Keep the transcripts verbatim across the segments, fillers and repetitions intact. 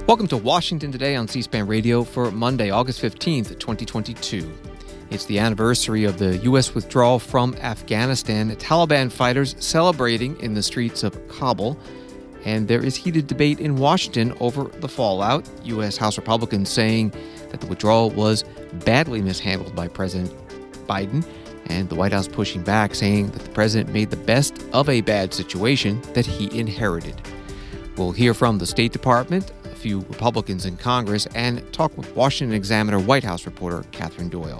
Welcome to Washington Today on C-SPAN Radio for Monday, August fifteenth, twenty twenty-two. It's the anniversary of the U S withdrawal from Afghanistan. Taliban fighters celebrating in the streets of Kabul. And there is heated debate in Washington over the fallout. U S House Republicans saying that the withdrawal was badly mishandled by President Biden, and the White House pushing back, saying that the president made the best of a bad situation that he inherited. We'll hear from the State Department, a few Republicans in Congress, and talk with Washington Examiner White House reporter Catherine Doyle.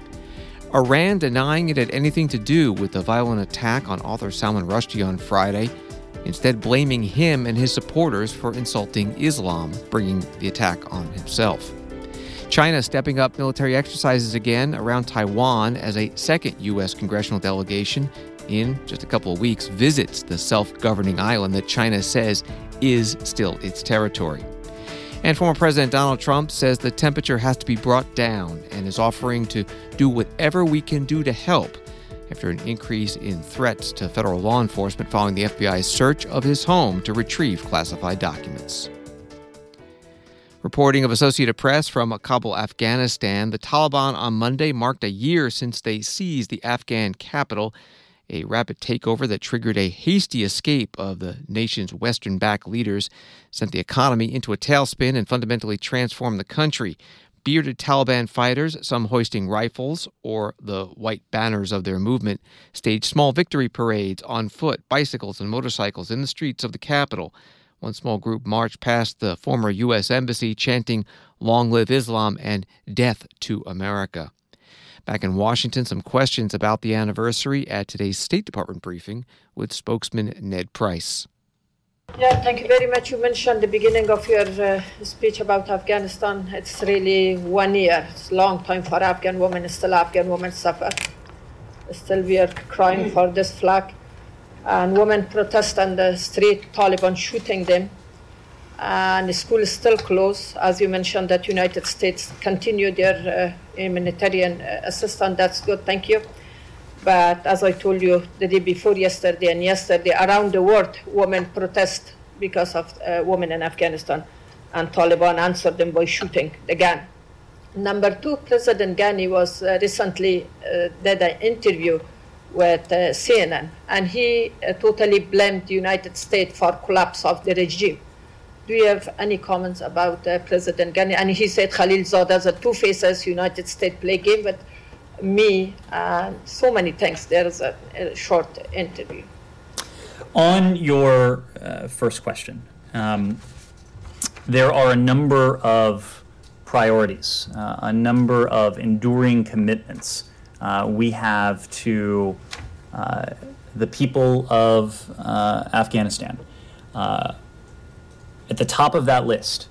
Iran denying it had anything to do with the violent attack on author Salman Rushdie on Friday, instead blaming him and his supporters for insulting Islam, bringing the attack on himself. China stepping up military exercises again around Taiwan as a second U S congressional delegation in just a couple of weeks visits the self-governing island that China says is still its territory. And former President Donald Trump says the temperature has to be brought down and is offering to do whatever we can do to help after an increase in threats to federal law enforcement following the F B I's search of his home to retrieve classified documents. Reporting of Associated Press from Kabul, Afghanistan, the Taliban on Monday marked a year since they seized the Afghan capital, a rapid takeover that triggered a hasty escape of the nation's Western-backed leaders, sent the economy into a tailspin and fundamentally transformed the country. Bearded Taliban fighters, some hoisting rifles or the white banners of their movement, staged small victory parades on foot, bicycles, and motorcycles in the streets of the capital. One small group marched past the former U S embassy chanting, "Long live Islam" and "Death to America." Back in Washington, some questions about the anniversary at today's State Department briefing with spokesman Ned Price. Yeah, thank you very much. You mentioned the beginning of your uh, speech about Afghanistan. It's really one year. It's a long time for Afghan women. Still Afghan women suffer. Still we are crying for this flag. And women protest on the street, Taliban shooting them. And the school is still closed. As you mentioned, that United States continue their uh, humanitarian uh, assistance. That's good, thank you. But as I told you the day before yesterday and yesterday, around the world, women protest because of uh, women in Afghanistan. And Taliban answered them by shooting the gun. Number two, President Ghani was uh, recently uh, did an interview with uh, C N N, and he uh, totally blamed the United States for collapse of the regime. Do you have any comments about uh, President Ghani? And he said Khalil Zada's a two faces, United States play game with me, and so many things. There is a, a short interview. On your uh, first question, um, there are a number of priorities, uh, a number of enduring commitments Uh, we have to uh, the people of uh, Afghanistan. Uh, at the top of that list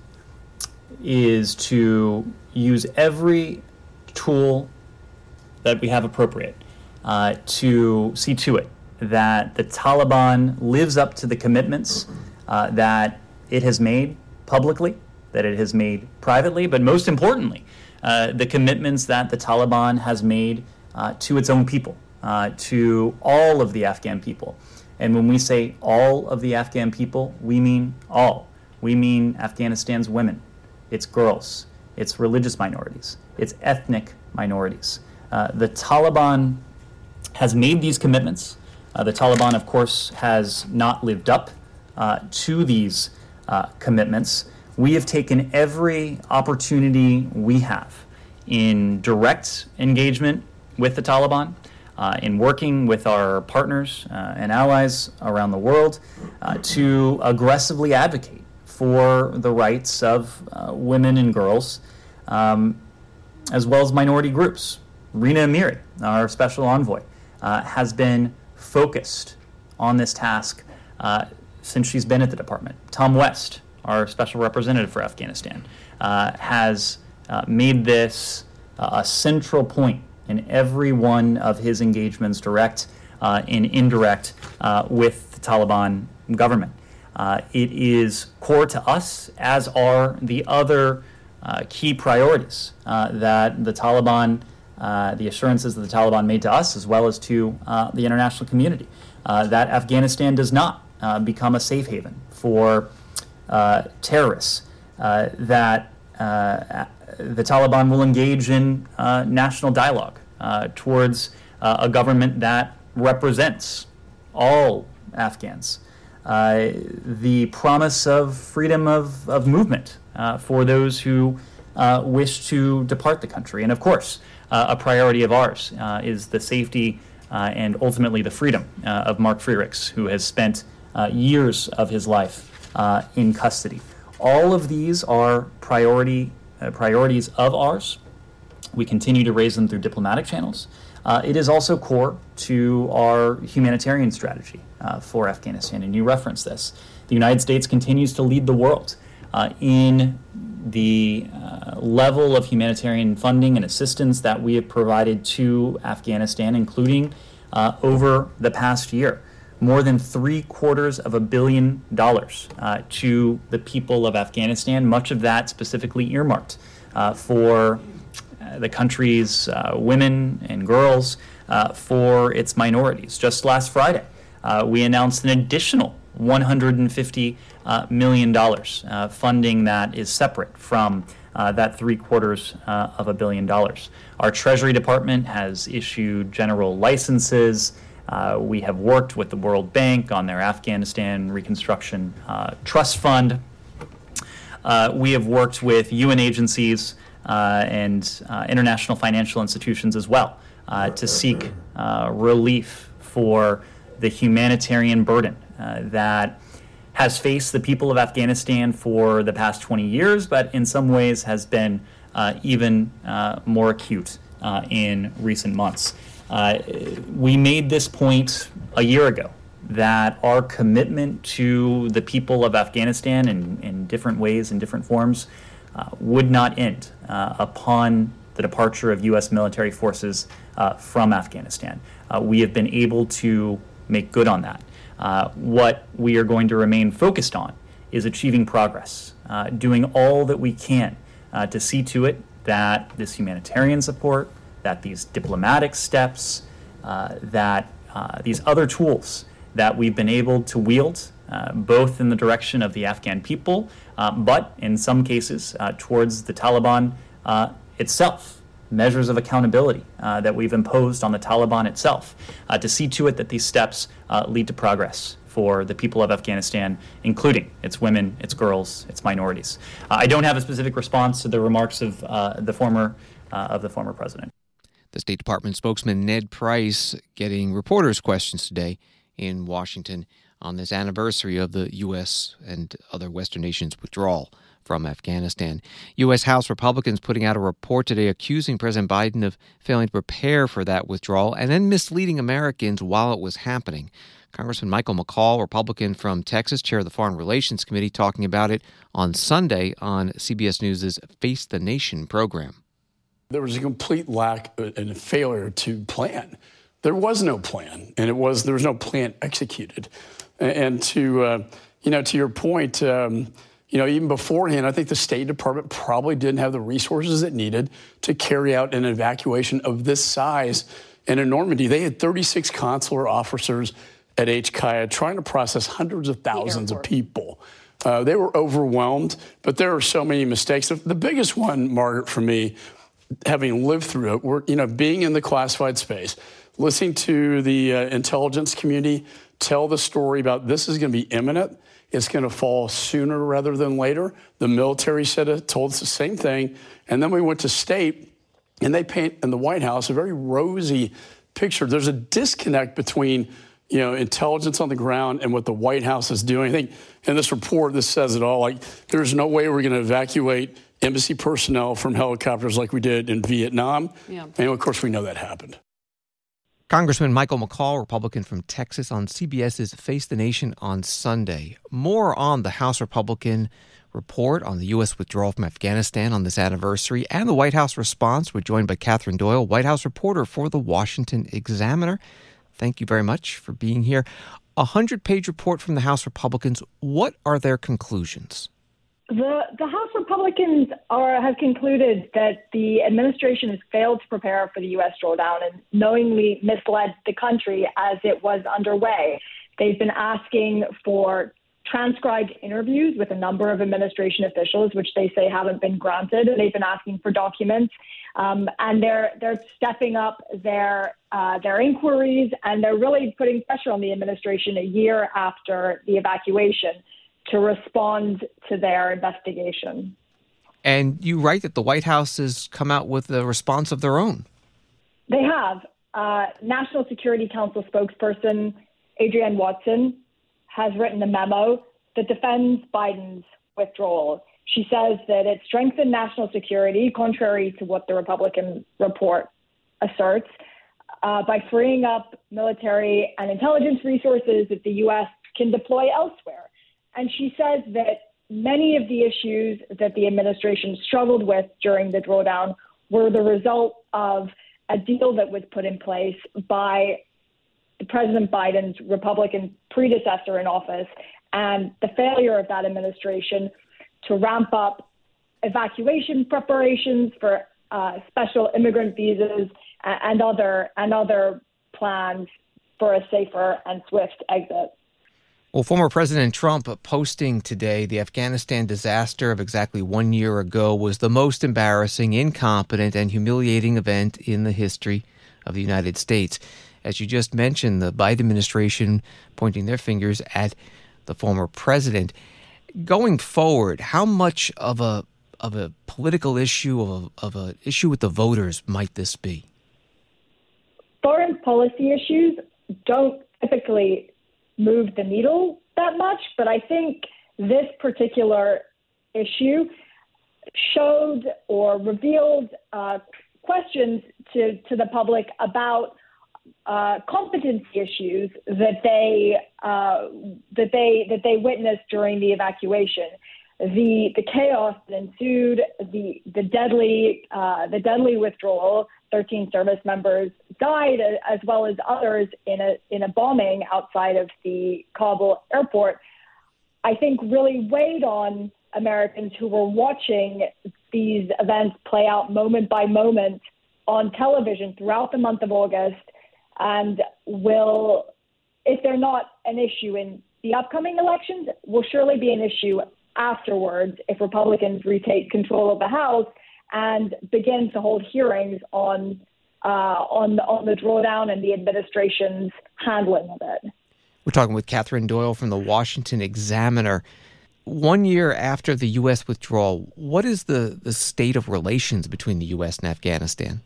is to use every tool that we have appropriate uh, to see to it that the Taliban lives up to the commitments uh, that it has made publicly, that it has made privately, but most importantly, uh, the commitments that the Taliban has made Uh, to its own people, uh, to all of the Afghan people. And when we say all of the Afghan people, we mean all. We mean Afghanistan's women, its girls, its religious minorities, its ethnic minorities. Uh, the Taliban has made these commitments. Uh, the Taliban, of course, has not lived up uh, to these uh, commitments. We have taken every opportunity we have in direct engagement with the Taliban, uh, in working with our partners uh, and allies around the world uh, to aggressively advocate for the rights of uh, women and girls, um, as well as minority groups. Rina Amiri, our special envoy, uh, has been focused on this task uh, since she's been at the department. Tom West, our special representative for Afghanistan, uh, has uh, made this uh, a central point in every one of his engagements, direct uh, and indirect, uh, with the Taliban government. Uh, it is core to us, as are the other uh, key priorities uh, that the Taliban, uh, the assurances that the Taliban made to us, as well as to uh, the international community, uh, that Afghanistan does not uh, become a safe haven for uh, terrorists, uh, that uh, the Taliban will engage in uh, national dialogue uh, towards uh, a government that represents all Afghans. Uh, the promise of freedom of, of movement uh, for those who uh, wish to depart the country. And of course, uh, a priority of ours uh, is the safety uh, and ultimately the freedom uh, of Mark Frerichs, who has spent uh, years of his life uh, in custody. All of these are priority uh, priorities of ours. We continue to raise them through diplomatic channels. Uh, it is also core to our humanitarian strategy uh, for Afghanistan, and you referenced this. The United States continues to lead the world uh, in the uh, level of humanitarian funding and assistance that we have provided to Afghanistan, including uh, over the past year. More than three quarters of a billion dollars uh, to the people of Afghanistan, much of that specifically earmarked uh, for the country's uh, women and girls, uh, for its minorities. Just last Friday, uh, we announced an additional one hundred fifty uh, million dollars uh, funding that is separate from uh, that three quarters uh, of a billion dollars. Our Treasury Department has issued general licenses. Uh, we have worked with the World Bank on their Afghanistan Reconstruction uh, Trust Fund. Uh, we have worked with U N agencies Uh, and uh, international financial institutions as well uh, to seek uh, relief for the humanitarian burden uh, that has faced the people of Afghanistan for the past twenty years, but in some ways has been uh, even uh, more acute uh, in recent months. Uh, we made this point a year ago that our commitment to the people of Afghanistan in, in different ways, in different forms, Uh, would not end uh, upon the departure of U S military forces uh, from Afghanistan. Uh, we have been able to make good on that. Uh, what we are going to remain focused on is achieving progress, uh, doing all that we can uh, to see to it that this humanitarian support, that these diplomatic steps, uh, that uh, these other tools that we've been able to wield, uh, both in the direction of the Afghan people, uh, but in some cases uh, towards the Taliban uh, itself, measures of accountability uh, that we've imposed on the Taliban itself, uh, to see to it that these steps uh, lead to progress for the people of Afghanistan, including its women, its girls, its minorities. Uh, I don't have a specific response to the remarks of uh, the former uh, of the former president. The State Department spokesman Ned Price getting reporters' questions today in Washington on this anniversary of the U S and other Western nations' withdrawal from Afghanistan. U S House Republicans putting out a report today accusing President Biden of failing to prepare for that withdrawal and then misleading Americans while it was happening. Congressman Michael McCaul, Republican from Texas, chair of the Foreign Relations Committee, talking about it on Sunday on C B S News' Face the Nation program. There was a complete lack and a failure to plan. There was no plan, and it was there was no plan executed. And to uh, you know, to your point, um, you know, even beforehand, I think the State Department probably didn't have the resources it needed to carry out an evacuation of this size. And in Normandy, they had thirty-six consular officers at H K I A trying to process hundreds of thousands of people. Uh, they were overwhelmed, but there are so many mistakes. The biggest one, Margaret, for me, having lived through it, were you know, being in the classified space, listening to the uh, intelligence community tell the story about this is going to be imminent. It's going to fall sooner rather than later. The military said it, told us the same thing. And then we went to state, and they paint in the White House a very rosy picture. There's a disconnect between, you know, intelligence on the ground and what the White House is doing. I think in this report, this says it all. Like, there's no way we're going to evacuate embassy personnel from helicopters like we did in Vietnam. Yeah. And of course, we know that happened. Congressman Michael McCaul, Republican from Texas, on C B S's Face the Nation on Sunday. More on the House Republican report on the U S withdrawal from Afghanistan on this anniversary and the White House response. We're joined by Catherine Doyle, White House reporter for the Washington Examiner. Thank you very much for being here. A hundred-page report from the House Republicans. What are their conclusions? The, the House Republicans are, have concluded that the administration has failed to prepare for the U S drawdown and knowingly misled the country as it was underway. They've been asking for transcribed interviews with a number of administration officials, which they say haven't been granted. They've been asking for documents, um, and they're they're stepping up their uh, their inquiries, and they're really putting pressure on the administration a year after the evacuation to respond to their investigation. And you write that the White House has come out with a response of their own. They have. Uh, National Security Council spokesperson Adrienne Watson has written a memo that defends Biden's withdrawal. She says that it strengthened national security, contrary to what the Republican report asserts, uh, by freeing up military and intelligence resources that the U S can deploy elsewhere. And she says that many of the issues that the administration struggled with during the drawdown were the result of a deal that was put in place by President Biden's Republican predecessor in office, and the failure of that administration to ramp up evacuation preparations for uh, special immigrant visas and other and other plans for a safer and swift exit. Well, former President Trump posting today the Afghanistan disaster of exactly one year ago was the most embarrassing, incompetent, and humiliating event in the history of the United States. As you just mentioned, the Biden administration pointing their fingers at the former president. Going forward, how much of a of a political issue, of a, of an issue with the voters might this be? Foreign policy issues don't typically move the needle that much, but I think this particular issue showed or revealed uh, questions to, to the public about uh, competency issues that they uh, that they that they witnessed during the evacuation. The the chaos that ensued, the the deadly uh, the deadly withdrawal. thirteen service members died, as well as others in a in a bombing outside of the Kabul airport, I think really weighed on Americans who were watching these events play out moment by moment on television throughout the month of August, and will, if they're not an issue in the upcoming elections, will surely be an issue afterwards if Republicans retake control of the House and begin to hold hearings on uh, on the, on the drawdown and the administration's handling of it. We're talking with Catherine Doyle from the Washington Examiner. One year after the U S withdrawal, what is the, the state of relations between the U S and Afghanistan?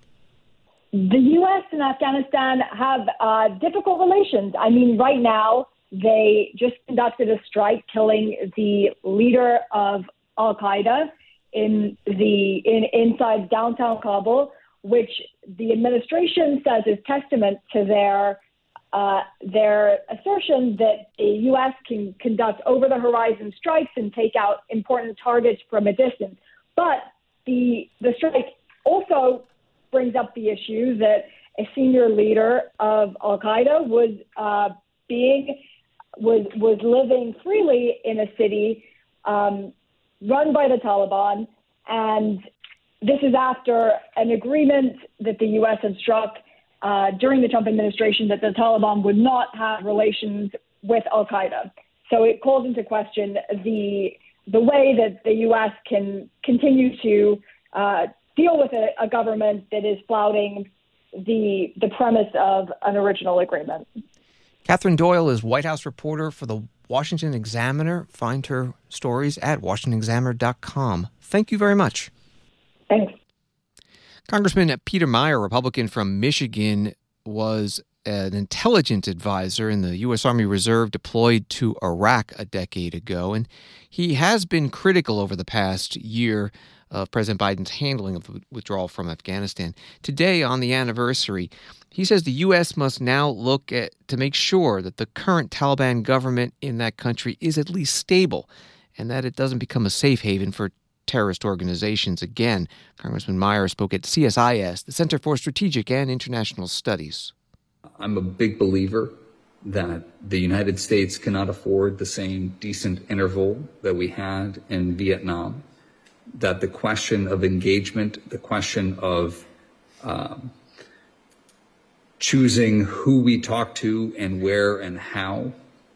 The U S and Afghanistan have uh, difficult relations. I mean, right now, they just conducted a strike killing the leader of Al-Qaeda in the in inside downtown Kabul, which the administration says is testament to their uh, their assertion that the U S can conduct over-the-horizon strikes and take out important targets from a distance. But the the strike also brings up the issue that a senior leader of Al-Qaeda was uh, being was was living freely in a city Um, run by the Taliban, and this is after an agreement that the U S had struck uh, during the Trump administration that the Taliban would not have relations with Al-Qaeda. So it calls into question the the way that the U S can continue to uh, deal with a, a government that is flouting the the premise of an original agreement. Catherine Doyle is White House reporter for the Washington Examiner. Find her stories at washington examiner dot com. Thank you very much. Thanks. Congressman Peter Meijer, Republican from Michigan, was an intelligence advisor in the U S Army Reserve deployed to Iraq a decade ago, and he has been critical over the past year of President Biden's handling of the withdrawal from Afghanistan. Today, on the anniversary, he says the U S must now look at to make sure that the current Taliban government in that country is at least stable and that it doesn't become a safe haven for terrorist organizations again. Congressman Meijer spoke at C S I S, the Center for Strategic and International Studies. I'm a big believer that the United States cannot afford the same decent interval that we had in Vietnam, that the question of engagement, the question of um, choosing who we talk to and where and how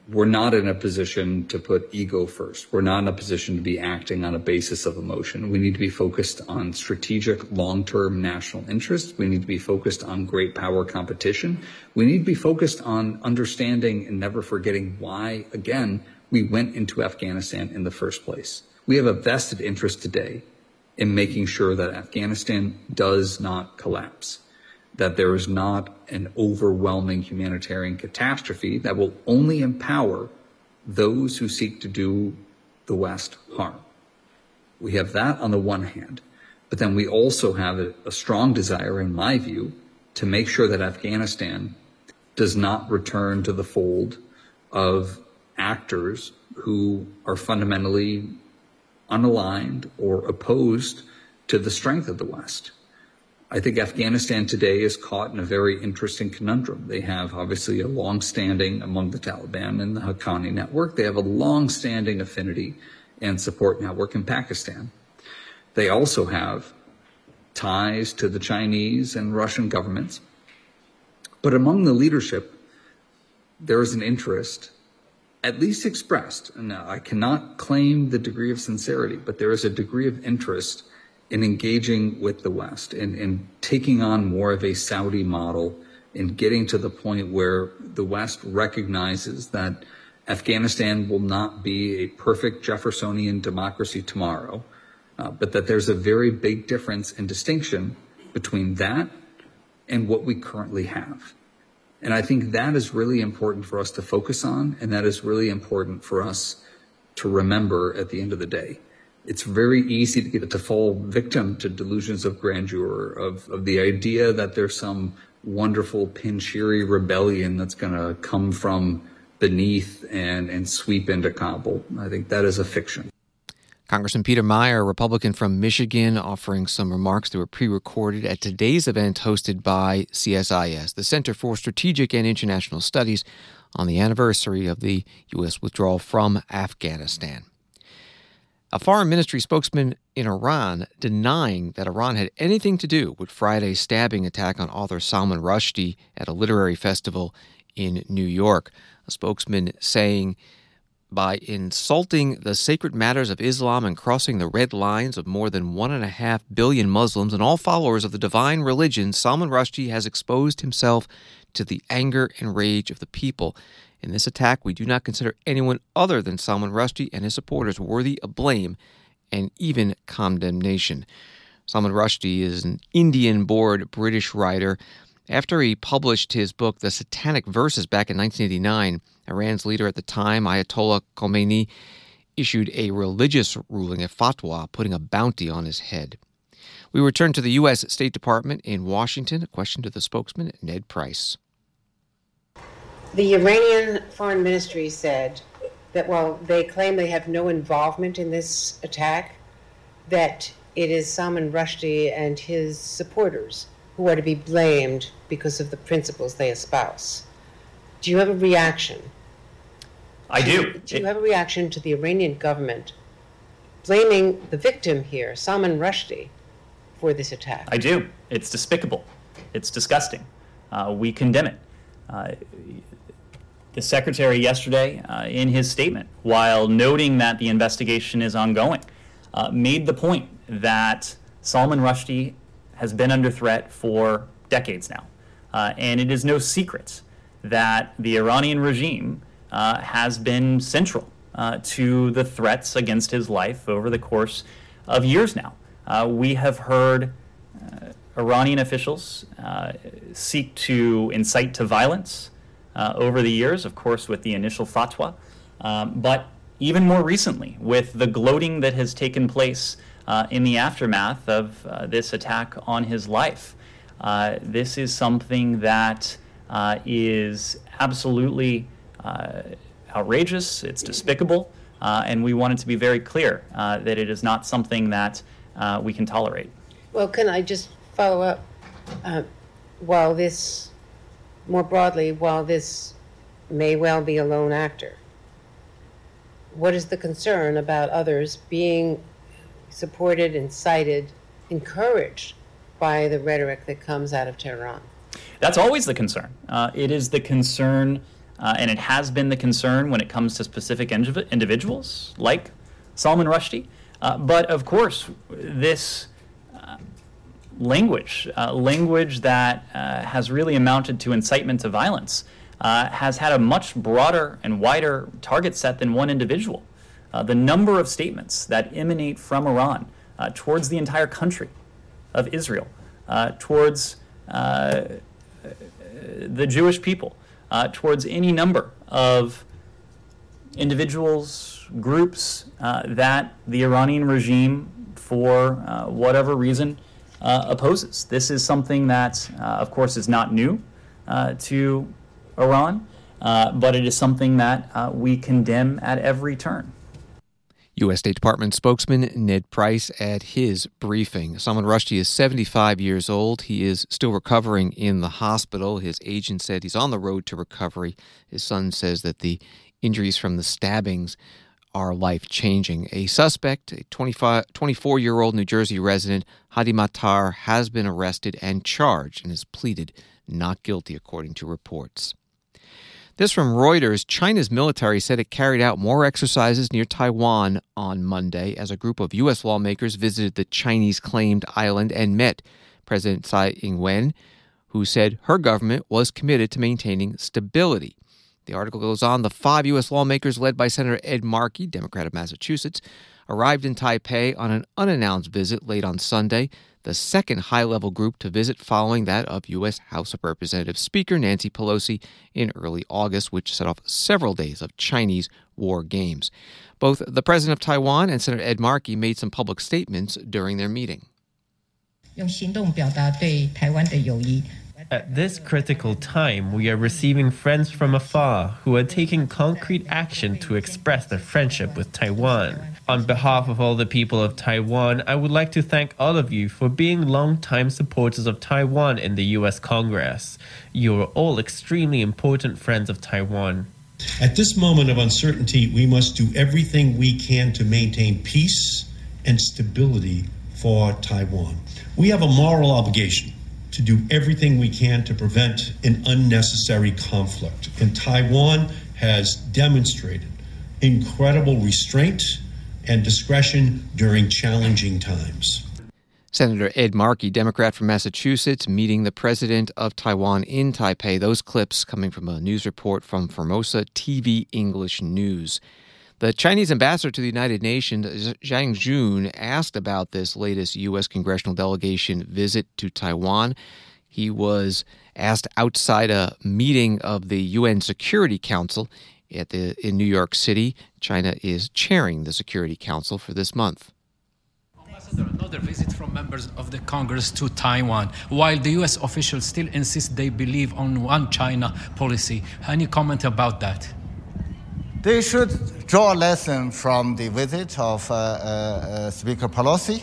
we're not in a position to put ego first. We're not in a position to be acting on a basis of emotion. We need to be focused on strategic long-term national interests. We need to be focused on great power competition. We need to be focused on understanding and never forgetting why, again, we went into Afghanistan in the first place. We have a vested interest today in making sure that Afghanistan does not collapse, that there is not an overwhelming humanitarian catastrophe that will only empower those who seek to do the West harm. We have that on the one hand, but then we also have a, a strong desire, in my view, to make sure that Afghanistan does not return to the fold of actors who are fundamentally unaligned or opposed to the strength of the West. I think Afghanistan today is caught in a very interesting conundrum. They have obviously a long-standing, among the Taliban and the Haqqani network, they have a long-standing affinity and support network in Pakistan. They also have ties to the Chinese and Russian governments. But among the leadership, there is an interest, at least expressed, and I cannot claim the degree of sincerity, but there is a degree of interest in engaging with the West and, and taking on more of a Saudi model and getting to the point where the West recognizes that Afghanistan will not be a perfect Jeffersonian democracy tomorrow, uh, but that there's a very big difference and distinction between that and what we currently have. And I think that is really important for us to focus on, and that is really important for us to remember at the end of the day. It's very easy to get to fall victim to delusions of grandeur, of, of the idea that there's some wonderful Panjshiri rebellion that's going to come from beneath and, and sweep into Kabul. I think that is a fiction. Congressman Peter Meijer, a Republican from Michigan, offering some remarks that were pre-recorded at today's event hosted by C S I S, the Center for Strategic and International Studies, on the anniversary of the U S withdrawal from Afghanistan. A foreign ministry spokesman in Iran denying that Iran had anything to do with Friday's stabbing attack on author Salman Rushdie at a literary festival in New York. A spokesman saying, by insulting the sacred matters of Islam and crossing the red lines of more than one and a half billion Muslims and all followers of the divine religion, Salman Rushdie has exposed himself to the anger and rage of the people. In this attack, we do not consider anyone other than Salman Rushdie and his supporters worthy of blame and even condemnation. Salman Rushdie is an Indian-born British writer. After he published his book, The Satanic Verses, back in nineteen eighty-nine, Iran's leader at the time, Ayatollah Khomeini, issued a religious ruling, a fatwa, putting a bounty on his head. We return to the U S State Department in Washington. A question to the spokesman, Ned Price. The Iranian Foreign Ministry said that while they claim they have no involvement in this attack, that it is Salman Rushdie and his supporters who are to be blamed because of the principles they espouse. Do you have a reaction? I do. Do you have a reaction to the Iranian government blaming the victim here, Salman Rushdie, for this attack? I do. It's despicable. It's disgusting. Uh, we condemn it. Uh, the secretary yesterday, uh, in his statement, while noting that the investigation is ongoing, uh, made the point that Salman Rushdie has been under threat for decades now. Uh, and it is no secret that the Iranian regime uh, has been central uh, to the threats against his life over the course of years now. Uh, we have heard uh, Iranian officials uh, seek to incite to violence uh, over the years, of course, with the initial fatwa, um, but even more recently with the gloating that has taken place uh, in the aftermath of uh, this attack on his life. Uh, this is something that uh, is absolutely uh, outrageous, it's despicable, uh, and we want it to be very clear uh, that it is not something that uh, we can tolerate. Well, can I just follow up? Uh, while this, more broadly, while this may well be a lone actor, what is the concern about others being supported, incited, encouraged by the rhetoric that comes out of Tehran? That's always the concern. Uh, it is the concern uh, and it has been the concern when it comes to specific indiv- individuals like Salman Rushdie. Uh, but of course, this uh, language, uh, language that uh, has really amounted to incitement to violence, uh, has had a much broader and wider target set than one individual. Uh, the number of statements that emanate from Iran uh, towards the entire country of Israel, uh, towards uh, the Jewish people, uh, towards any number of individuals, groups uh, that the Iranian regime, for uh, whatever reason, uh, opposes. This is something that, uh, of course, is not new uh, to Iran, uh, but it is something that uh, we condemn at every turn. U S State Department spokesman Ned Price at his briefing. Salman Rushdie is seventy-five years old. He is still recovering in the hospital. His agent said he's on the road to recovery. His son says that the injuries from the stabbings are life-changing. A suspect, a twenty-four-year-old New Jersey resident, Hadi Matar, has been arrested and charged and has pleaded not guilty, according to reports. This from Reuters. China's military said it carried out more exercises near Taiwan on Monday as a group of U S lawmakers visited the Chinese-claimed island and met President Tsai Ing-wen, who said her government was committed to maintaining stability. The article goes on, the five U S lawmakers led by Senator Ed Markey, Democrat of Massachusetts, arrived in Taipei on an unannounced visit late on Sunday, the second high-level group to visit following that of U S House of Representatives Speaker Nancy Pelosi in early August, which set off several days of Chinese war games. Both the president of Taiwan and Senator Ed Markey made some public statements during their meeting. At this critical time, we are receiving friends from afar who are taking concrete action to express their friendship with Taiwan. On behalf of all the people of Taiwan, I would like to thank all of you for being longtime supporters of Taiwan in the U S Congress. You are all extremely important friends of Taiwan. At this moment of uncertainty, we must do everything we can to maintain peace and stability for Taiwan. We have a moral obligation to do everything we can to prevent an unnecessary conflict. And Taiwan has demonstrated incredible restraint and discretion during challenging times. Senator Ed Markey, Democrat from Massachusetts, meeting the president of Taiwan in Taipei. Those clips coming from a news report from Formosa T V English News. The Chinese ambassador to the United Nations, Zhang Jun, asked about this latest U S congressional delegation visit to Taiwan. He was asked outside a meeting of the U N Security Council at the, in New York City. China is chairing the Security Council for this month. Ambassador, another visit from members of the Congress to Taiwan. While the U S officials still insist they believe on one China policy, any comment about that? They should draw a lesson from the visit of uh, uh, Speaker Pelosi,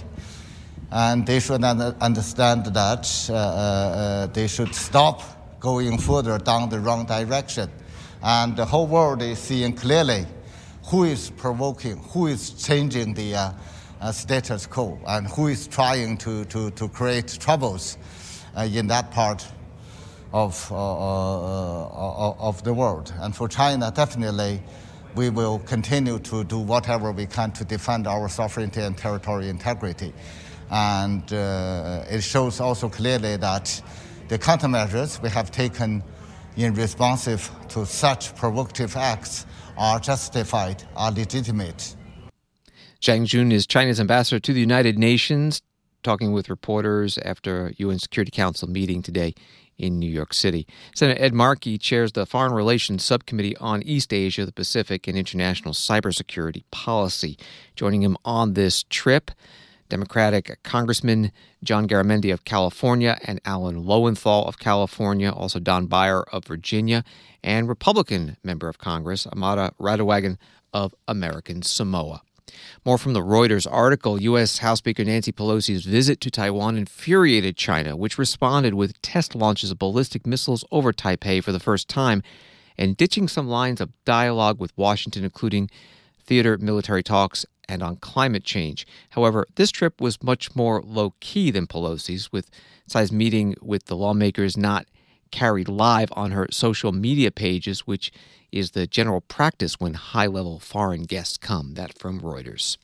and they should understand that uh, uh, they should stop going further down the wrong direction. And the whole world is seeing clearly who is provoking, who is changing the uh, uh, status quo, and who is trying to, to, to create troubles uh, in that part of, uh, uh, of the world. And for China, definitely, we will continue to do whatever we can to defend our sovereignty and territorial integrity. And uh, it shows also clearly that the countermeasures we have taken in responsive to such provocative acts are justified, are legitimate. Zhang Jun is China's ambassador to the United Nations, talking with reporters after a U N Security Council meeting today in New York City. Senator Ed Markey chairs the Foreign Relations Subcommittee on East Asia, the Pacific, and International Cybersecurity Policy. Joining him on this trip, Democratic Congressman John Garamendi of California and Alan Lowenthal of California, also Don Beyer of Virginia, and Republican member of Congress Amara Radewagen of American Samoa. More from the Reuters article. U S House Speaker Nancy Pelosi's visit to Taiwan infuriated China, which responded with test launches of ballistic missiles over Taipei for the first time and ditching some lines of dialogue with Washington, including theater military talks and on climate change. However, this trip was much more low-key than Pelosi's, with Tsai's meeting with the lawmakers not carried live on her social media pages, which is the general practice when high-level foreign guests come. That from Reuters.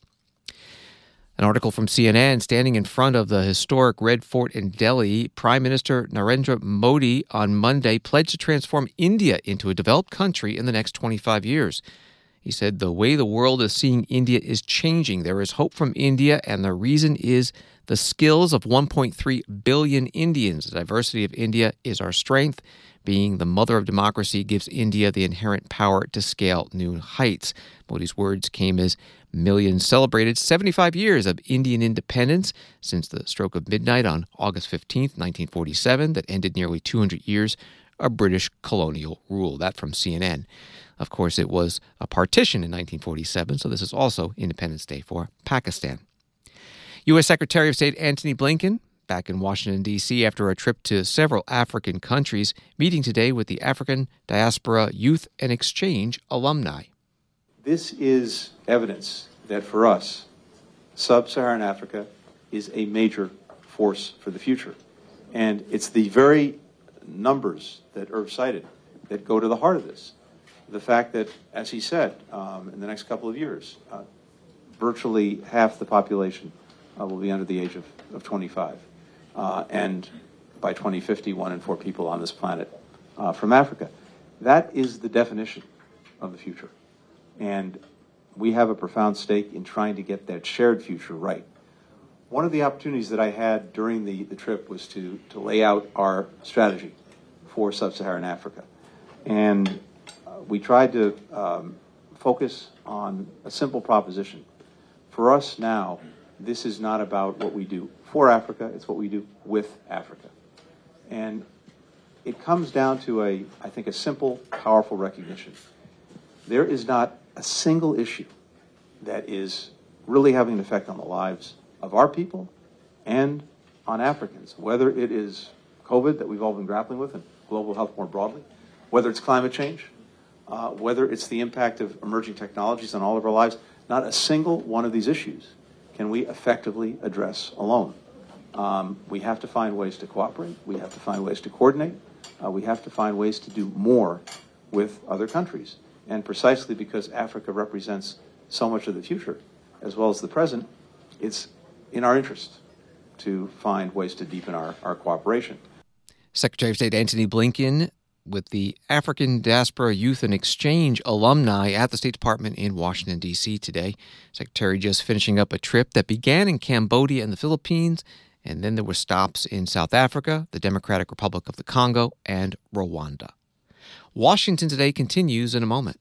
An article from C N N, standing in front of the historic Red Fort in Delhi, Prime Minister Narendra Modi on Monday pledged to transform India into a developed country in the next twenty-five years. He said the way the world is seeing India is changing. There is hope from India, and the reason is the skills of one point three billion Indians. The diversity of India is our strength. Being the mother of democracy gives India the inherent power to scale new heights. Modi's words came as millions celebrated seventy-five years of Indian independence since the stroke of midnight on August fifteenth, nineteen forty-seven, that ended nearly two hundred years of British colonial rule. That from C N N. Of course, it was a partition in nineteen forty-seven, so this is also Independence Day for Pakistan. U S Secretary of State Antony Blinken back in Washington, D C after a trip to several African countries, meeting today with the African Diaspora Youth and Exchange alumni. This is evidence that for us, sub-Saharan Africa is a major force for the future. And it's the very numbers that Irv cited that go to the heart of this. The fact that, as he said, um, in the next couple of years, uh, virtually half the population uh, will be under the age of, of twenty-five. Uh, and by twenty fifty, one in four people on this planet uh, from Africa. That is the definition of the future. And we have a profound stake in trying to get that shared future right. One of the opportunities that I had during the, the trip was to, to lay out our strategy for sub-Saharan Africa. And uh, we tried to um, focus on a simple proposition. For us now, this is not about what we do for Africa, it's what we do with Africa. And it comes down to a, I think, a simple, powerful recognition. There is not a single issue that is really having an effect on the lives of our people and on Africans, whether it is COVID that we've all been grappling with and global health more broadly, whether it's climate change, uh, whether it's the impact of emerging technologies on all of our lives. Not a single one of these issues can we effectively address alone. Um, we have to find ways to cooperate. We have to find ways to coordinate. Uh, we have to find ways to do more with other countries. And precisely because Africa represents so much of the future, as well as the present, it's in our interest to find ways to deepen our, our cooperation. Secretary of State Antony Blinken with the African Diaspora Youth and Exchange alumni at the State Department in Washington, D C today. Secretary just finishing up a trip that began in Cambodia and the Philippines, and then there were stops in South Africa, the Democratic Republic of the Congo, and Rwanda. Washington Today continues in a moment.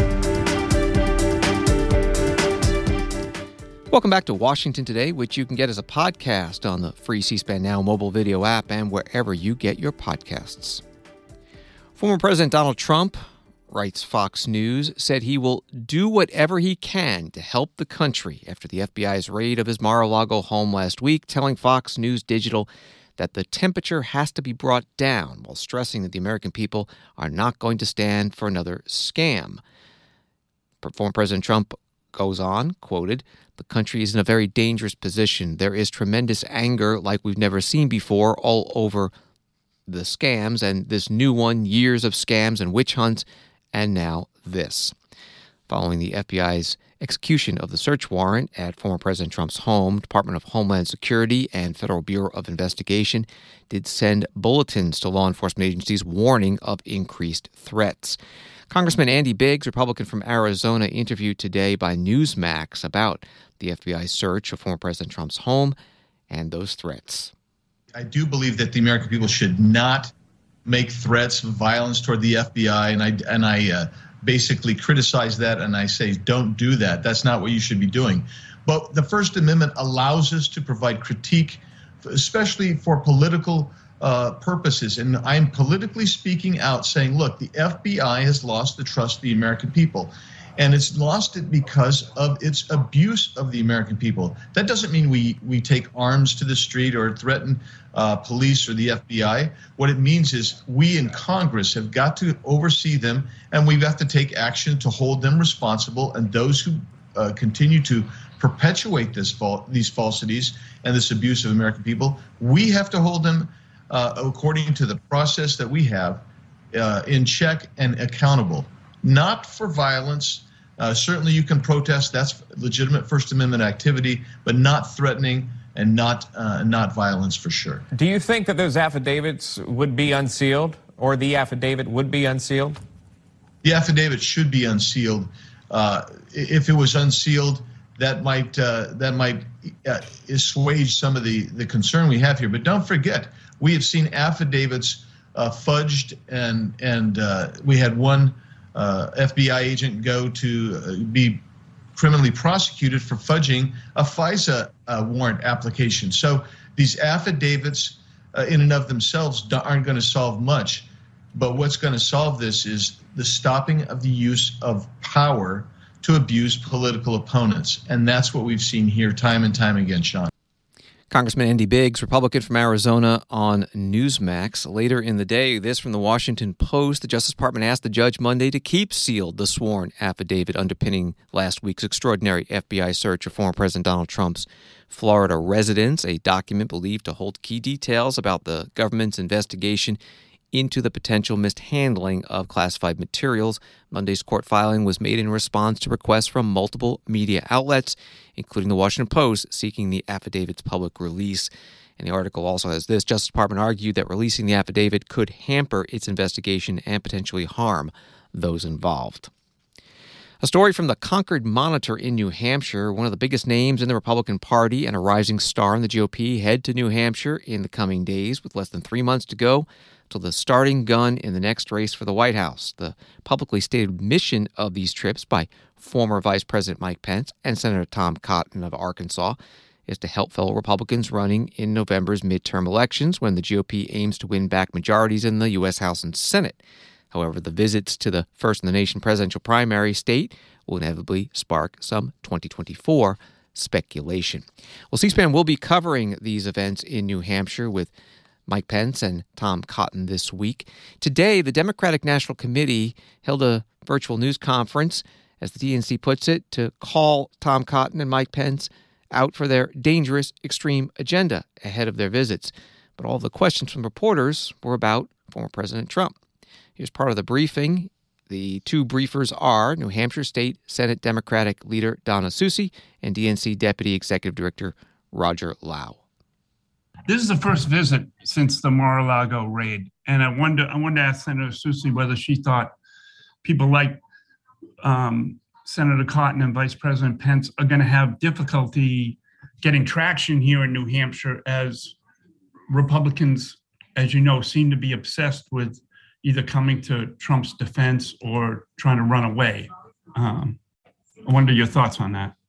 Welcome back to Washington Today, which you can get as a podcast on the free C-SPAN Now mobile video app and wherever you get your podcasts. Former President Donald Trump, writes Fox News, said he will do whatever he can to help the country after the F B I's raid of his Mar-a-Lago home last week, telling Fox News Digital that the temperature has to be brought down, while stressing that the American people are not going to stand for another scam. Former President Trump goes on, quoted, "The country is in a very dangerous position. There is tremendous anger like we've never seen before all over the scams, and this new one, years of scams and witch hunts, and now this." Following the F B I's execution of the search warrant at former President Trump's home, Department of Homeland Security and Federal Bureau of Investigation did send bulletins to law enforcement agencies warning of increased threats. Congressman Andy Biggs, Republican from Arizona, interviewed today by Newsmax about the F B I's search of former President Trump's home and those threats. I do believe that the American people should not make threats of violence toward the F B I, and I and I uh, basically criticize that, and I say, don't do that. That's not what you should be doing. But the First Amendment allows us to provide critique, especially for political uh, purposes. And I'm politically speaking out, saying, look, the F B I has lost the trust of the American people. And it's lost it because of its abuse of the American people. That doesn't mean we, we take arms to the street or threaten uh, police or the F B I. What it means is we in Congress have got to oversee them, and we've got to take action to hold them responsible. And those who uh, continue to perpetuate this fal- these falsities and this abuse of American people, we have to hold them uh, according to the process that we have, uh, in check and accountable, not for violence. Uh, certainly you can protest, that's legitimate First Amendment activity, but not threatening and not uh, not violence for sure. Do you think that those affidavits would be unsealed, or the affidavit would be unsealed? The affidavit should be unsealed. Uh, if it was unsealed, that might uh, that might uh, assuage some of the, the concern we have here. But don't forget, we have seen affidavits uh, fudged, and and uh, we had one uh, F B I agent go to uh, be criminally prosecuted for fudging a FISA uh, warrant application. So these affidavits uh, in and of themselves aren't going to solve much. But what's going to solve this is the stopping of the use of power to abuse political opponents. And that's what we've seen here time and time again, Sean. Congressman Andy Biggs, Republican from Arizona, on Newsmax. Later in the day, this from the Washington Post. The Justice Department asked the judge Monday to keep sealed the sworn affidavit underpinning last week's extraordinary F B I search of former President Donald Trump's Florida residence, a document believed to hold key details about the government's investigation into the potential mishandling of classified materials. Monday's court filing was made in response to requests from multiple media outlets, including the Washington Post, seeking the affidavit's public release. And the article also has this: Justice Department argued that releasing the affidavit could hamper its investigation and potentially harm those involved. A story from the Concord Monitor in New Hampshire. One of the biggest names in the Republican Party and a rising star in the G O P head to New Hampshire in the coming days, with less than three months to go till the starting gun in the next race for the White House. The publicly stated mission of these trips by former Vice President Mike Pence and Senator Tom Cotton of Arkansas is to help fellow Republicans running in November's midterm elections, when the G O P aims to win back majorities in the U S House and Senate. However, the visits to the first-in-the-nation presidential primary state will inevitably spark some twenty twenty-four speculation. Well, C-SPAN will be covering these events in New Hampshire with Mike Pence and Tom Cotton this week. Today, the Democratic National Committee held a virtual news conference, as the D N C puts it, to call Tom Cotton and Mike Pence out for their dangerous, extreme agenda ahead of their visits. But all the questions from reporters were about former President Trump. Here's part of the briefing. The two briefers are New Hampshire State Senate Democratic leader Donna Soucy and D N C Deputy Executive Director Roger Lau. This is the first visit since the Mar-a-Lago raid, and I wanted to, I wanted to ask Senator Soucy whether she thought people like um, Senator Cotton and Vice President Pence are going to have difficulty getting traction here in New Hampshire, as Republicans, as you know, seem to be obsessed with either coming to Trump's defense or trying to run away. Um, I wonder your thoughts on that.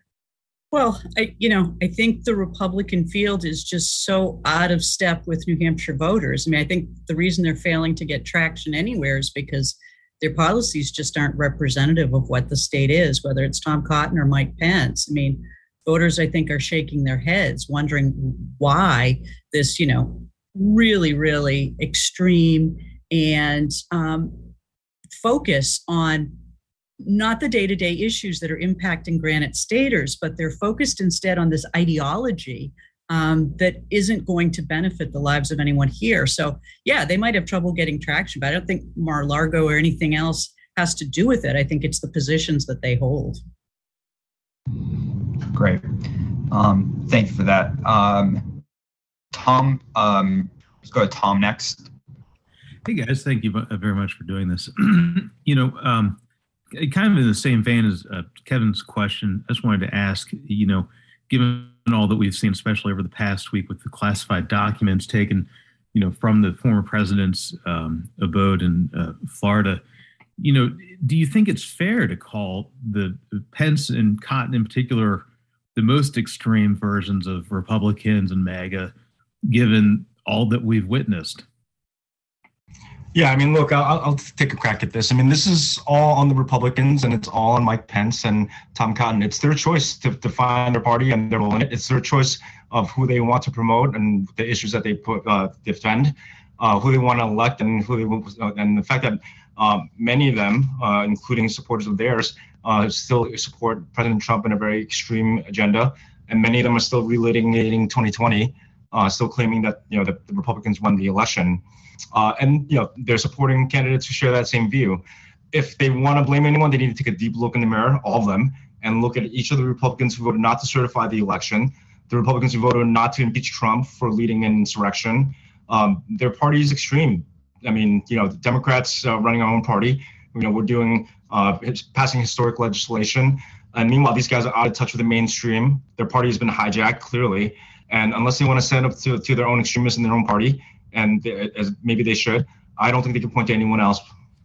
Well, I, you know, I think the Republican field is just so out of step with New Hampshire voters. I mean, I think the reason they're failing to get traction anywhere is because their policies just aren't representative of what the state is, whether it's Tom Cotton or Mike Pence. I mean, voters, I think, are shaking their heads, wondering why this, you know, really, really extreme and um, focus on not the day-to-day issues that are impacting Granite Staters, but they're focused instead on this ideology um, that isn't going to benefit the lives of anyone here. So, yeah, they might have trouble getting traction, but I don't think Mar-a-Lago or anything else has to do with it. I think it's the positions that they hold. Great. Um, thank you for that. Um, Tom, um, let's go to Tom next. Hey, guys, thank you very much for doing this. you know, um, kind of in the same vein as uh, Kevin's question, I just wanted to ask, you know, given all that we've seen, especially over the past week with the classified documents taken, you know, from the former president's um, abode in uh, Florida, you know, do you think it's fair to call the Pence and Cotton in particular the most extreme versions of Republicans and MAGA, given all that we've witnessed? Yeah, I mean, look, I'll, I'll take a crack at this. I mean, this is all on the Republicans, and it's all on Mike Pence and Tom Cotton. It's their choice to define their party and their role in it. It's their choice of who they want to promote and the issues that they put uh, defend, uh, who they want to elect, and who they uh, and the fact that uh, many of them, uh, including supporters of theirs, uh, still support President Trump in a very extreme agenda, and many of them are still relitigating twenty twenty. uh, still claiming that, you know, the, the Republicans won the election. Uh, and, you know, they're supporting candidates who share that same view. If they want to blame anyone, they need to take a deep look in the mirror, all of them, and look at each of the Republicans who voted not to certify the election, the Republicans who voted not to impeach Trump for leading an insurrection. Um, their party is extreme. I mean, you know, the Democrats uh, running our own party, you know, we're doing, uh, passing historic legislation. And meanwhile, these guys are out of touch with the mainstream. Their party has been hijacked, clearly. And unless they want to stand up to, to their own extremists in their own party, and they, as maybe they should, I don't think they can point to anyone else.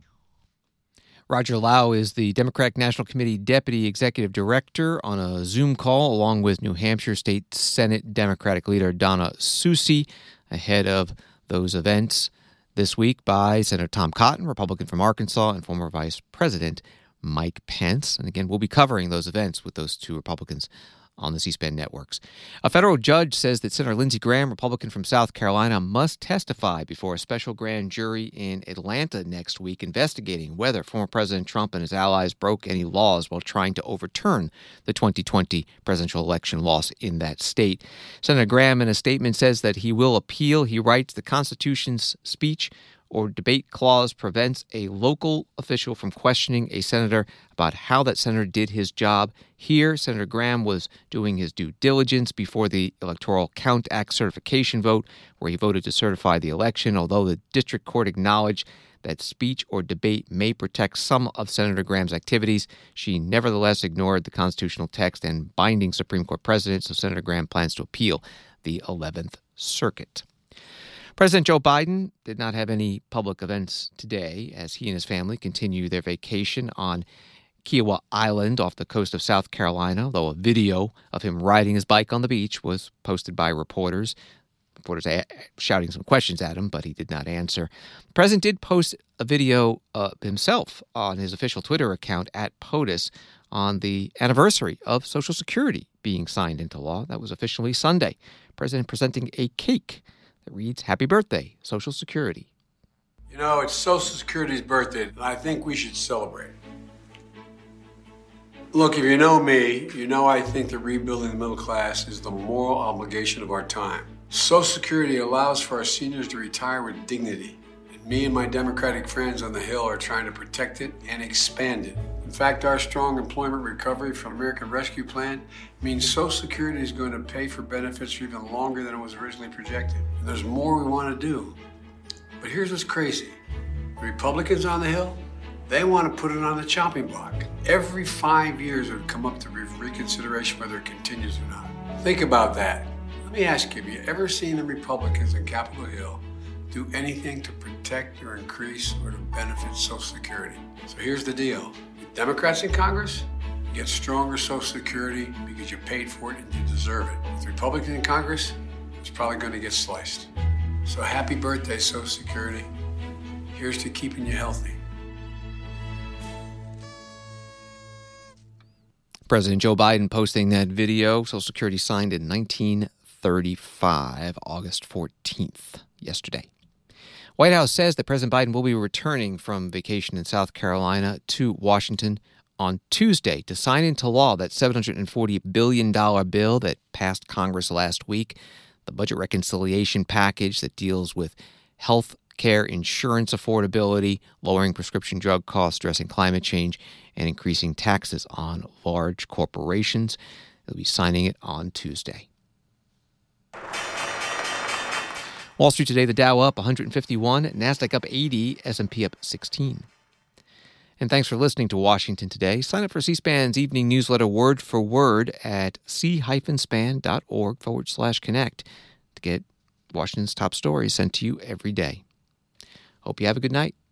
Roger Lau is the Democratic National Committee Deputy Executive Director on a Zoom call along with New Hampshire State Senate Democratic leader Donna Soucy ahead of those events this week by Senator Tom Cotton, Republican from Arkansas, and former Vice President Mike Pence. And again, we'll be covering those events with those two Republicans on the C-SPAN networks. A federal judge says that Senator Lindsey Graham, Republican from South Carolina, must testify before a special grand jury in Atlanta next week investigating whether former President Trump and his allies broke any laws while trying to overturn the twenty twenty presidential election loss in that state. Senator Graham, in a statement, says that he will appeal. He writes, the Constitution's speech or debate clause prevents a local official from questioning a senator about how that senator did his job. Here, Senator Graham was doing his due diligence before the Electoral Count Act certification vote, where he voted to certify the election. Although the district court acknowledged that speech or debate may protect some of Senator Graham's activities, she nevertheless ignored the constitutional text and binding Supreme Court precedent, so Senator Graham plans to appeal the eleventh Circuit. President Joe Biden did not have any public events today as he and his family continue their vacation on Kiowa Island off the coast of South Carolina, though a video of him riding his bike on the beach was posted by reporters. Reporters a- shouting some questions at him, but he did not answer. The president did post a video uh, himself on his official Twitter account at POTUS on the anniversary of Social Security being signed into law. That was officially Sunday. The president presenting a cake that reads, "Happy birthday, Social Security." You know, it's Social Security's birthday, and I think we should celebrate. Look, if you know me, you know I think that rebuilding the middle class is the moral obligation of our time. Social Security allows for our seniors to retire with dignity, and me and my Democratic friends on the Hill are trying to protect it and expand it. In fact, our strong employment recovery from American Rescue Plan means Social Security is going to pay for benefits for even longer than it was originally projected. And there's more we want to do. But here's what's crazy. The Republicans on the Hill, they want to put it on the chopping block. Every five years it would come up to re- reconsideration whether it continues or not. Think about that. Let me ask you, have you ever seen the Republicans on Capitol Hill do anything to protect or increase or to benefit Social Security? So here's the deal. With Democrats in Congress, you get stronger Social Security because you paid for it and you deserve it. With Republicans in Congress, it's probably going to get sliced. So happy birthday, Social Security. Here's to keeping you healthy. President Joe Biden posting that video. Social Security signed in nineteen thirty-five, August fourteenth, yesterday. White House says that President Biden will be returning from vacation in South Carolina to Washington on Tuesday to sign into law that seven hundred forty billion dollars bill that passed Congress last week, the budget reconciliation package that deals with health care insurance affordability, lowering prescription drug costs, addressing climate change, and increasing taxes on large corporations. They'll be signing it on Tuesday. Wall Street today, the Dow up one hundred fifty-one, NASDAQ up eighty, S and P up sixteen. And thanks for listening to Washington Today. Sign up for C-SPAN's evening newsletter word for word at c-span.org forward slash connect to get Washington's top stories sent to you every day. Hope you have a good night.